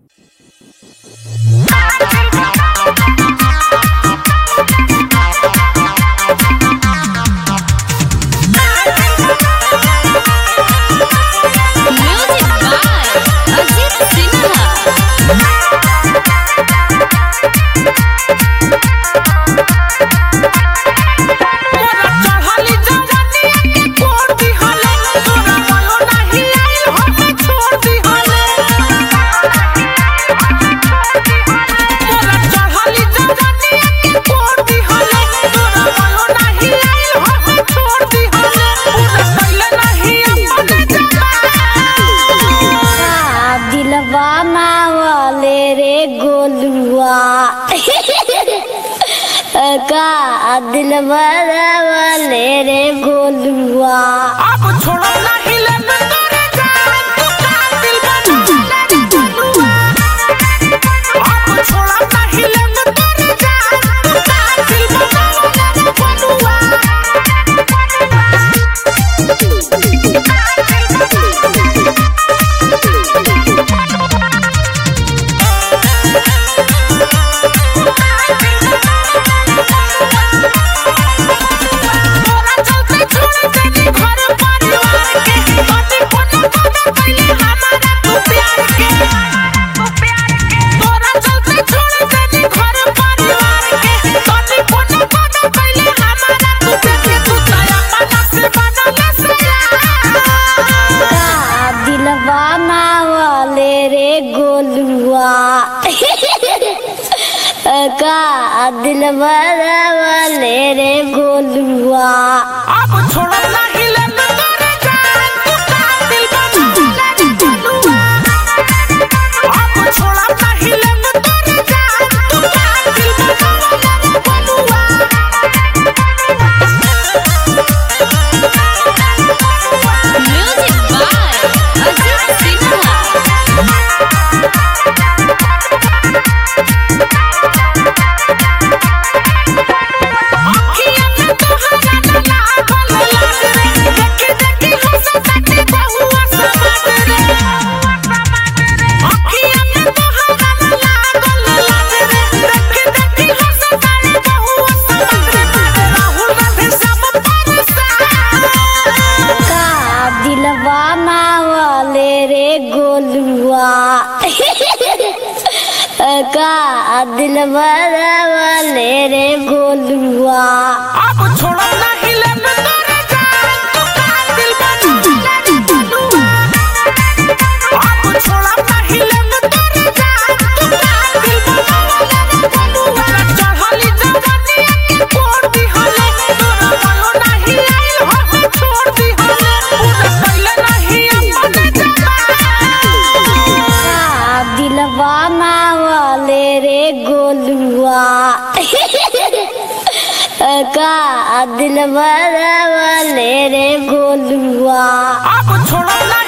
का दिल वाले रे गोलुआ अब छोड़ो ना हिले न तोरे जान तू का दिल वाले रे गोलुआ अब छोड़ो ना हिले न तोरे जान तू का दिल वाले रे गोलुआ का दिल वाले रे गोलुआ अब छोड़ो ना हिले न तोरे जान तू का दिल वाले रे गोलुआ अब छोड़ो ना हिले न तोरे जान तू का दिल वाले रे गोलुआ म्यूजिक बाय अजीत सिन्हा का दिल वाले रे गोलुआ अब छोड़ो ना हिले न तोरे जान तू का दिल वाले रे गोलुआ अब छोड़ो ना हिले न तोरे जान तू का दिल वाले रे गोलुआ चढ़ली जवानी के कोड़ दी हले तोरा वालो नहीं आइल हो छोड़ दी हले पूरा पहले नहीं अपने का दिल वाले रे गोलुआ का दिल वाले रे गोलुआ अब छोड़ो ना